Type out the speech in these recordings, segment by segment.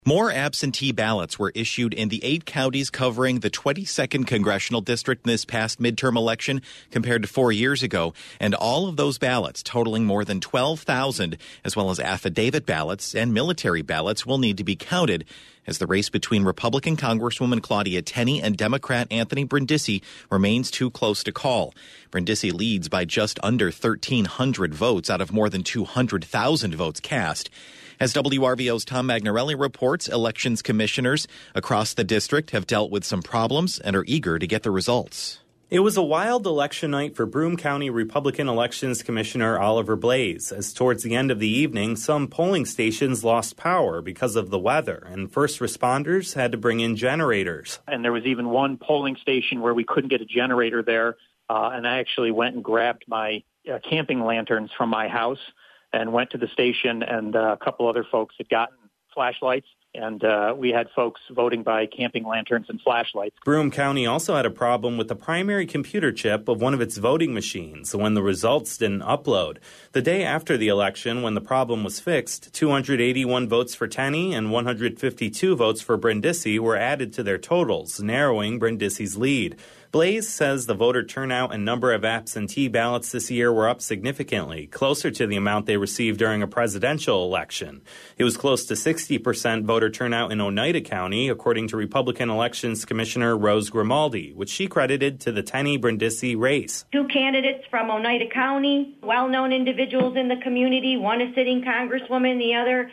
More absentee ballots were issued in the 8 counties covering the 22nd congressional district in this past midterm election compared to 4 years ago. And all of those ballots, totaling more than 12,000, as well as affidavit ballots and military ballots, will need to be counted as the race between Republican Congresswoman Claudia Tenney and Democrat Anthony Brindisi remains too close to call. Brindisi leads by just under 1,300 votes out of more than 200,000 votes cast. As WRVO's Tom Magnarelli reports, elections commissioners across the district have dealt with some problems and are eager to get the results. It was a wild election night for Broome County Republican Elections Commissioner Oliver Blaze, as towards the end of the evening, some polling stations lost power because of the weather, and first responders had to bring in generators. And there was even one polling station where we couldn't get a generator there, and I actually went and grabbed my camping lanterns from my house and went to the station, and a couple other folks had gotten flashlights, and we had folks voting by camping lanterns and flashlights. Broome County also had a problem with the primary computer chip of one of its voting machines when the results didn't upload. The day after the election, when the problem was fixed, 281 votes for Tenney and 152 votes for Brindisi were added to their totals, narrowing Brindisi's lead. Blaze says the voter turnout and number of absentee ballots this year were up significantly, closer to the amount they received during a presidential election. It was close to 60% voter turnout in Oneida County, according to Republican Elections Commissioner Rose Grimaldi, which she credited to the Tenney-Brindisi race. 2 candidates from Oneida County, well-known individuals in the community, one a sitting congresswoman, the other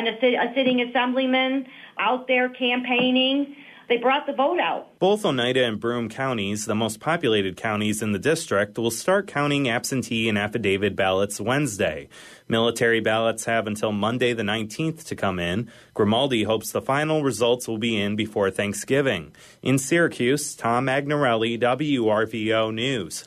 a sitting assemblyman, out there campaigning. They brought the vote out. Both Oneida and Broome counties, the most populated counties in the district, will start counting absentee and affidavit ballots Wednesday. Military ballots have until Monday the 19th to come in. Grimaldi hopes the final results will be in before Thanksgiving. In Syracuse, Tom Magnarelli, WRVO News.